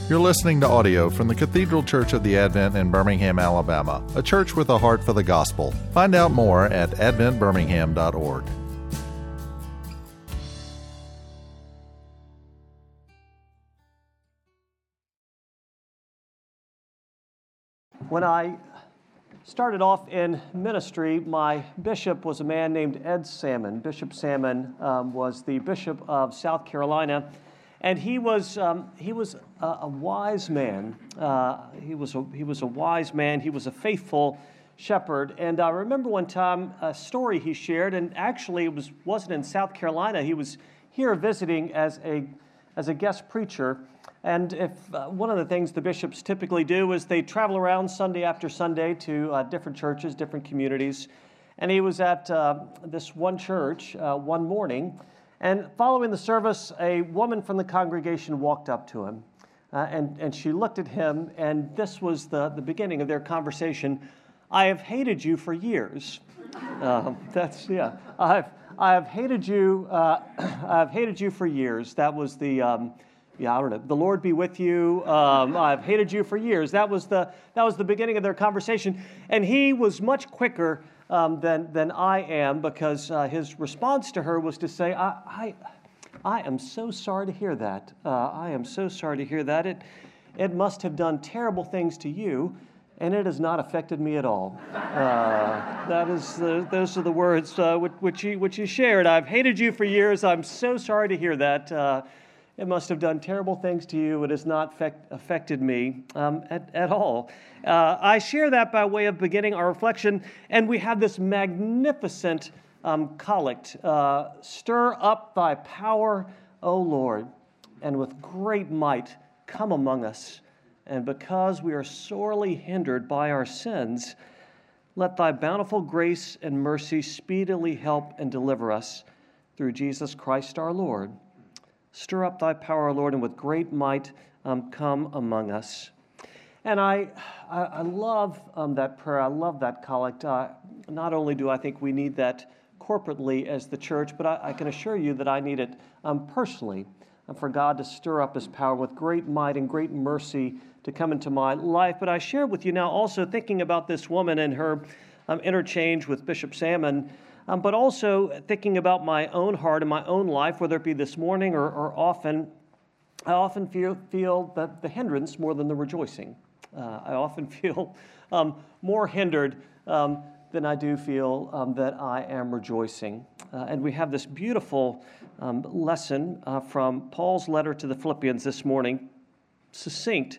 You're listening to audio from the Cathedral Church of the Advent in Birmingham, Alabama, a church with a heart for the gospel. Find out more at adventbirmingham.org. When I started off in ministry, my bishop was a man named Ed Salmon. Bishop Salmon was the bishop of South Carolina, and he was a wise man. He was a wise man. He was a faithful shepherd. And I remember one time a story he shared, and actually it wasn't in South Carolina. He was here visiting as a guest preacher. And if one of the things the bishops typically do is they travel around Sunday after Sunday to different churches, different communities. And he was at this one church one morning, and following the service, a woman from the congregation walked up to him, and she looked at him, and this was the beginning of their conversation. "I have hated you for years." I have hated you. I have hated you for years. That was the. I don't know. The Lord be with you. I've hated you for years. That was the beginning of their conversation, and he was much quicker than I am, because his response to her was to say, "I am so sorry to hear that. I am so sorry to hear that. It must have done terrible things to you, and it has not affected me at all." Those are the words which he shared. "I've hated you for years. I'm so sorry to hear that. It must have done terrible things to you. It has not affected me at all." I share that by way of beginning our reflection, and we have this magnificent collect. "Stir up thy power, O Lord, and with great might come among us. And because we are sorely hindered by our sins, let thy bountiful grace and mercy speedily help and deliver us through Jesus Christ our Lord. Stir up thy power, Lord, and with great might come among us." And I love that prayer. I love that collect. Not only do I think we need that corporately as the church, but I can assure you that I need it personally, for God to stir up his power with great might and great mercy to come into my life. But I share with you now also thinking about this woman and her interchange with Bishop Salmon, but also thinking about my own heart and my own life, whether it be this morning or often. I often feel that the hindrance more than the rejoicing. I often feel more hindered than I do feel that I am rejoicing. And we have this beautiful lesson from Paul's letter to the Philippians this morning, succinct,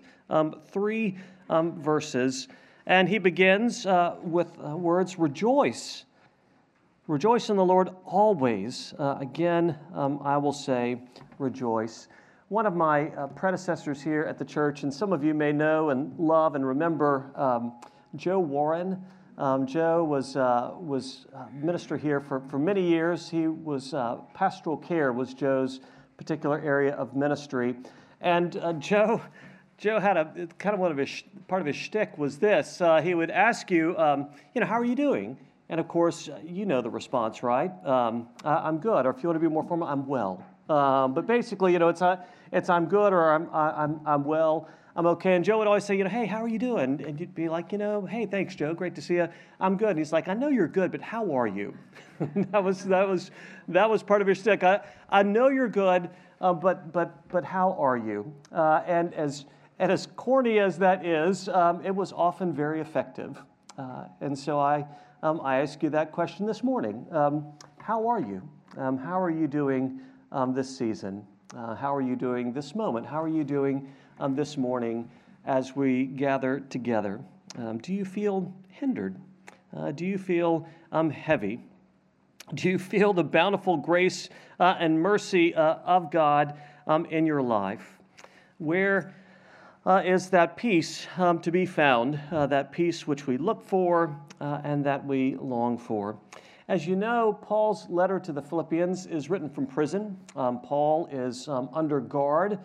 3 verses. And he begins with words, "Rejoice. Rejoice in the Lord always." Again, I will say, rejoice. One of my predecessors here at the church, and some of you may know and love and remember Joe Warren. Joe was minister here for many years. He was pastoral care was Joe's particular area of ministry, and Joe had a kind of part of his shtick was this. He would ask you, how are you doing? And of course, you know the response, right? I'm good, or if you want to be more formal, I'm well. But basically, it's I'm good, or I'm well, I'm okay. And Joe would always say, "Hey, how are you doing?" And you'd be like, "Hey, thanks, Joe, great to see you. I'm good." And he's like, "I know you're good, but how are you?" that was part of his shtick. I know you're good, but how are you? And as corny as that is, it was often very effective. And so I ask you that question this morning. How are you? How are you doing this season? How are you doing this moment? How are you doing this morning as we gather together? Do you feel hindered? Do you feel heavy? Do you feel the bountiful grace and mercy of God in your life? Where is that peace to be found, that peace which we look for and that we long for? As you know, Paul's letter to the Philippians is written from prison. Paul is under guard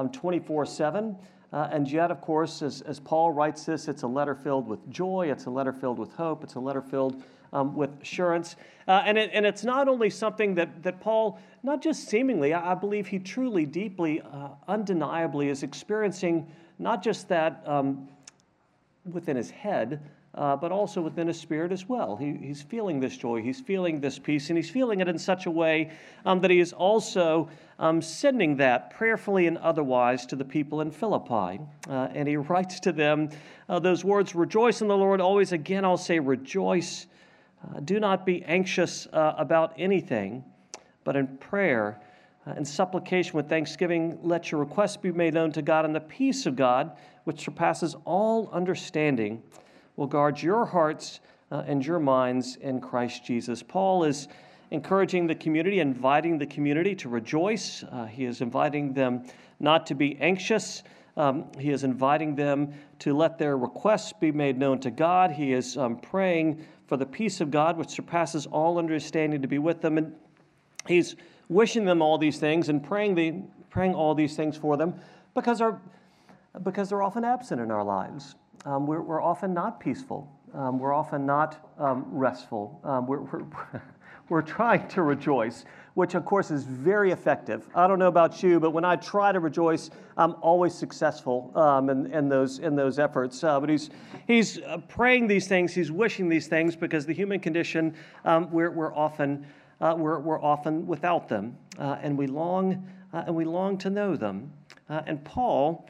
24/7. And yet, of course, as Paul writes this, it's a letter filled with joy. It's a letter filled with hope. It's a letter filled with assurance. And it's not only something that Paul, not just seemingly, I believe he truly, deeply, undeniably is experiencing not just that within his head, but also within his spirit as well. He's feeling this joy, he's feeling this peace, and he's feeling it in such a way that he is also sending that prayerfully and otherwise to the people in Philippi. And he writes to them those words, "Rejoice in the Lord always." Again, I'll say rejoice. Do not be anxious about anything, but in prayer and supplication with thanksgiving, let your requests be made known to God, and the peace of God, which surpasses all understanding, will guard your hearts and your minds in Christ Jesus. Paul is encouraging the community, inviting the community to rejoice. He is inviting them not to be anxious. He is inviting them to let their requests be made known to God. He is praying for the peace of God, which surpasses all understanding, to be with them. And he's wishing them all these things and praying all these things for them because they're often absent in our lives. We're often not peaceful. We're often not restful. We're trying to rejoice, which of course is very effective. I don't know about you, but when I try to rejoice, I'm always successful in those efforts. But he's praying these things, he's wishing these things, because the human condition, we're often without them, and we long to know them. And Paul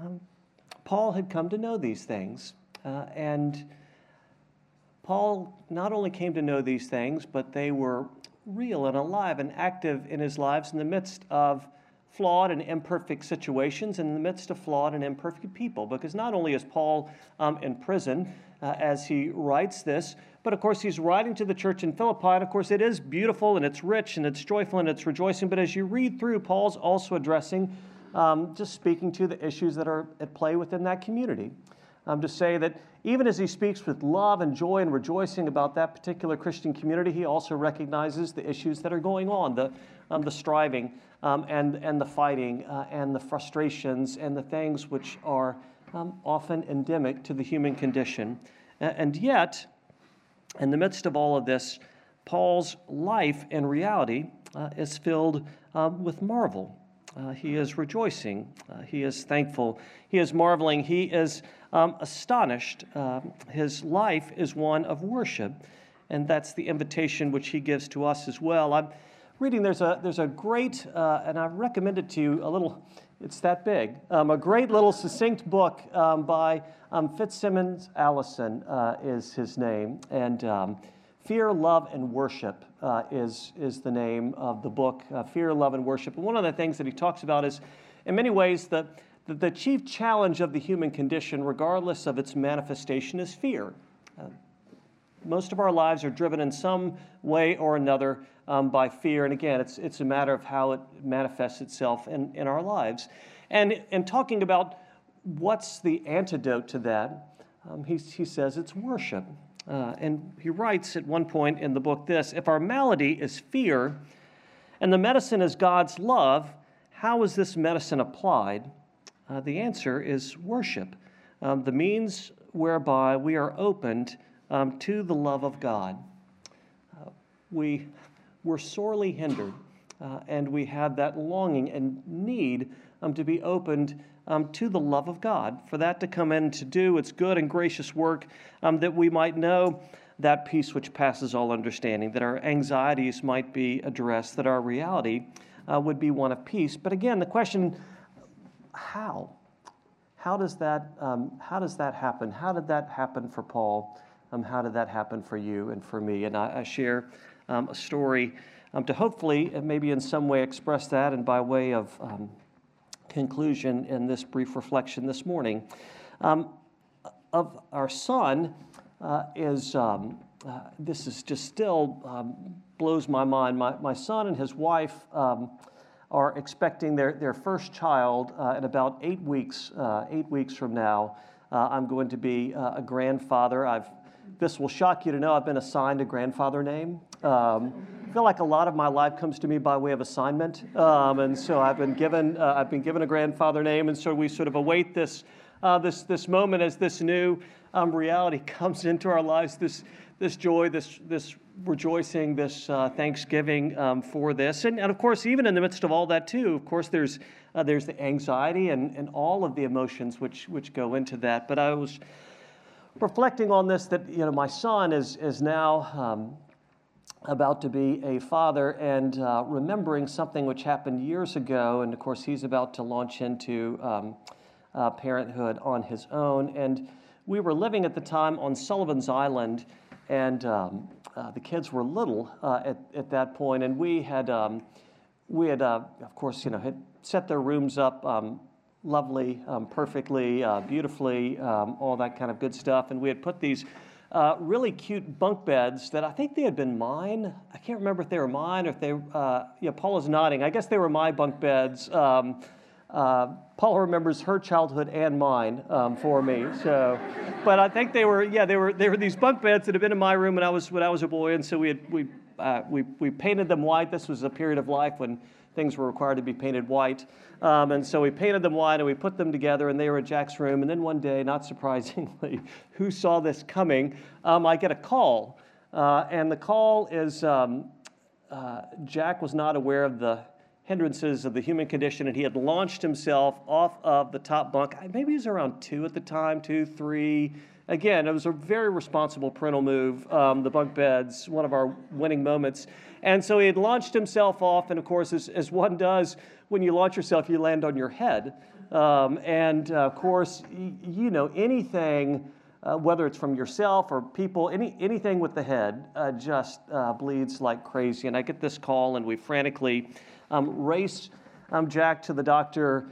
had come to know these things, and Paul not only came to know these things, but they were real and alive and active in his lives in the midst of flawed and imperfect situations, in the midst of flawed and imperfect people. Because not only is Paul in prison as he writes this, but of course he's writing to the church in Philippi, and of course it is beautiful and it's rich and it's joyful and it's rejoicing. But as you read through, Paul's also addressing, just speaking to the issues that are at play within that community. To say that even as he speaks with love and joy and rejoicing about that particular Christian community, he also recognizes the issues that are going on, the striving and the fighting and the frustrations and the things which are often endemic to the human condition. And yet, in the midst of all of this, Paul's life and reality is filled with marvel. He is rejoicing. He is thankful. He is marveling. He is astonished. His life is one of worship, and that's the invitation which he gives to us as well. I'm reading, there's a great, and I recommend it to you, it's that big, a great little succinct book by Fitzsimmons Allison is his name, and Fear, Love, and Worship is the name of the book, Fear, Love, and Worship. And one of the things that he talks about is, in many ways, the chief challenge of the human condition, regardless of its manifestation, is fear. Most of our lives are driven in some way or another by fear. And again, it's a matter of how it manifests itself in our lives. And in talking about what's the antidote to that, he says it's worship. And he writes at one point in the book this: if our malady is fear and the medicine is God's love, how is this medicine applied? The answer is worship, the means whereby we are opened to the love of God. We're sorely hindered, and we have that longing and need to be opened to the love of God, for that to come in to do its good and gracious work, that we might know that peace which passes all understanding, that our anxieties might be addressed, that our reality would be one of peace. But again, the question, how? How does that happen? How did that happen for Paul? How did that happen for you and for me? And I share a story to hopefully maybe in some way express that, and by way of conclusion in this brief reflection this morning. Of our son this is just still blows my mind. My son and his wife are expecting their first child in about 8 weeks. 8 weeks from now, I'm going to be a grandfather. This will shock you to know I've been assigned a grandfather name. I feel like a lot of my life comes to me by way of assignment, and so I've been given a grandfather name, and so we sort of await this this moment as this new reality comes into our lives, this joy, this rejoicing, this thanksgiving for this. And of course, even in the midst of all that too, of course, there's the anxiety and all of the emotions which go into that. But I was reflecting on this, that my son is now about to be a father, and remembering something which happened years ago. And of course, he's about to launch into parenthood on his own. And we were living at the time on Sullivan's Island, and the kids were little at that point, and we had of course had set their rooms up lovely, perfectly, beautifully, all that kind of good stuff, and we had put these really cute bunk beds that I think they had been mine. I can't remember if they were mine or if they Paula's nodding. I guess they were my bunk beds. Paula remembers her childhood and mine for me. So, but I think they were these bunk beds that had been in my room when I was a boy, and so we painted them white. This was a period of life when things were required to be painted white, and so we painted them white and we put them together, and they were in Jack's room. And then one day, not surprisingly, who saw this coming? I get a call, and the call is Jack was not aware of the hindrances of the human condition, and he had launched himself off of the top bunk. Maybe he was around 2 at the time, 2, 3. Again, it was a very responsible parental move, the bunk beds, one of our winning moments. And so he had launched himself off, and of course, as one does, when you launch yourself, you land on your head. And of course, anything, whether it's from yourself or people, anything with the head just bleeds like crazy. And I get this call, and we frantically race Jack to the doctor,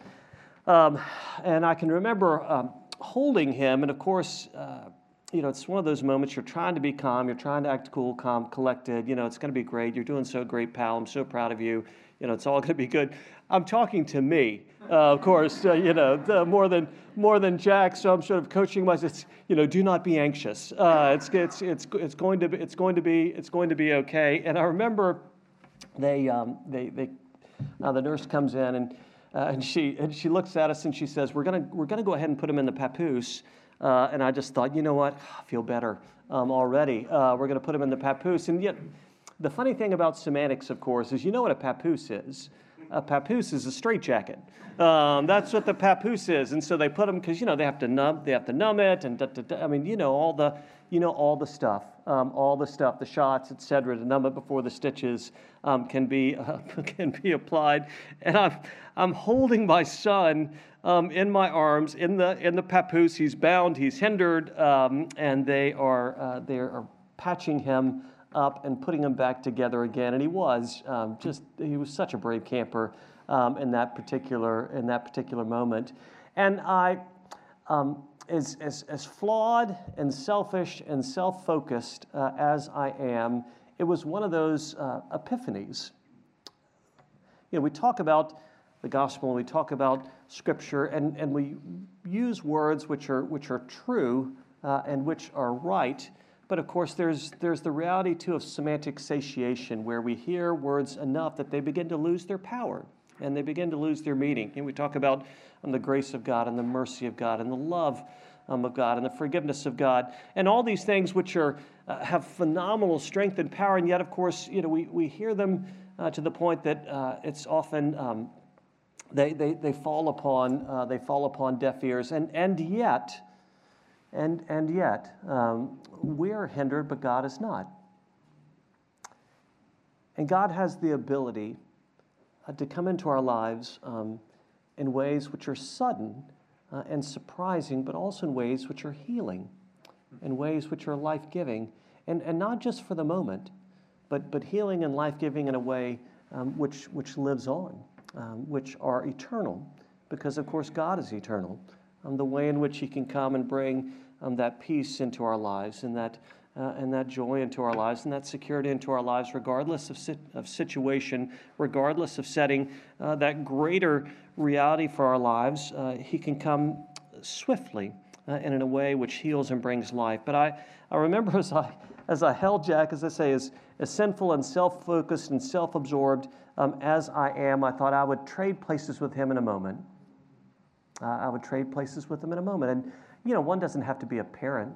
and I can remember holding him, and of course, it's one of those moments you're trying to be calm, you're trying to act cool, calm, collected, it's going to be great, you're doing so great, pal, I'm so proud of you, it's all going to be good. I'm talking to me, of course, more than Jack, so I'm sort of coaching myself, do not be anxious, it's going to be okay. And I remember the nurse comes in, and she looks at us and she says, "We're gonna go ahead and put him in the papoose." And I just thought, you know what? I feel better already. We're going to put him in the papoose. And yet, the funny thing about semantics, of course, is what a papoose is. A papoose is a straitjacket. That's what the papoose is. And so they put them because they have to numb it, and all the stuff, the shots, etc., to numb it before the stitches can be applied. And I'm holding my son in my arms in the papoose. He's bound, he's hindered, and they are patching him up and putting him back together again. And he was such a brave camper in that particular moment. And I, as flawed and selfish and self-focused as I am, it was one of those epiphanies. We talk about the gospel, and we talk about Scripture, and we use words which are true and which are right. But of course, there's the reality too of semantic satiation, where we hear words enough that they begin to lose their power and they begin to lose their meaning. We talk about the grace of God and the mercy of God and the love of God and the forgiveness of God, and all these things which have phenomenal strength and power. And yet, of course, we hear them to the point that it's often they fall upon deaf ears, and yet we are hindered, but God is not. And God has the ability to come into our lives in ways which are sudden and surprising, but also in ways which are healing, in ways which are life-giving, and not just for the moment, but healing and life-giving in a way which lives on, which are eternal, because of course God is eternal. The way in which He can come and bring that peace into our lives, and that joy into our lives, and that security into our lives, regardless of situation, regardless of setting, that greater reality for our lives. He can come swiftly and in a way which heals and brings life. But I remember as I held Jack, as I say, as sinful and self-focused and self-absorbed as I am, I thought I would trade places with him in a moment. I would trade places with them in a moment. And, one doesn't have to be a parent.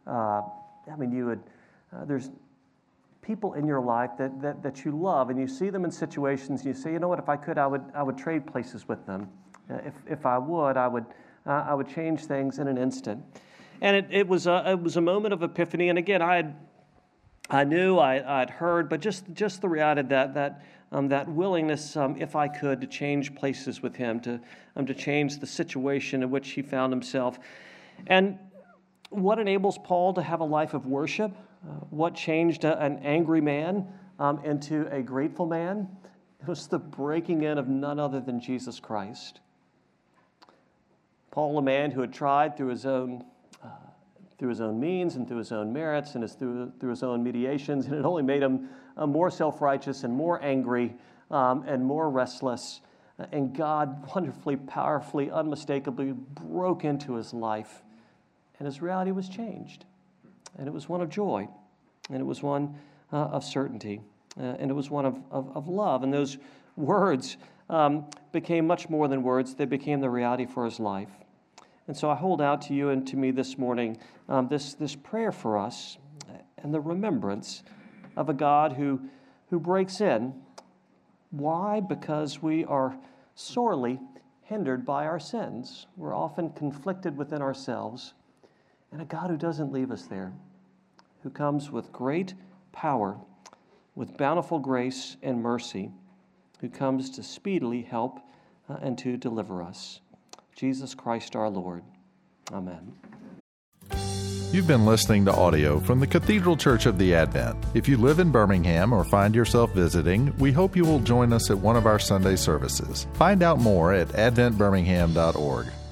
There's people in your life that you love, and you see them in situations, and you say, if I could, I would trade places with them. If I would, I would change things in an instant. And it was a moment of epiphany. And again, I knew, I'd heard, but just the reality that willingness, if I could, to change places with him, to change the situation in which he found himself. And what enables Paul to have a life of worship? What changed an angry man into a grateful man? It was the breaking in of none other than Jesus Christ. Paul, a man who had tried through his own means and through his own merits and through his own mediations, and it only made him more self-righteous and more angry and more restless. And God wonderfully, powerfully, unmistakably broke into his life, and his reality was changed. And it was one of joy, and it was one of certainty, and it was one of love. And those words became much more than words. They became the reality for his life. And so I hold out to you and to me this morning this prayer for us and the remembrance of a God who breaks in. Why? Because we are sorely hindered by our sins. We're often conflicted within ourselves. And a God who doesn't leave us there, who comes with great power, with bountiful grace and mercy, who comes to speedily help and to deliver us. Jesus Christ our Lord. Amen. You've been listening to audio from the Cathedral Church of the Advent. If you live in Birmingham or find yourself visiting, we hope you will join us at one of our Sunday services. Find out more at adventbirmingham.org.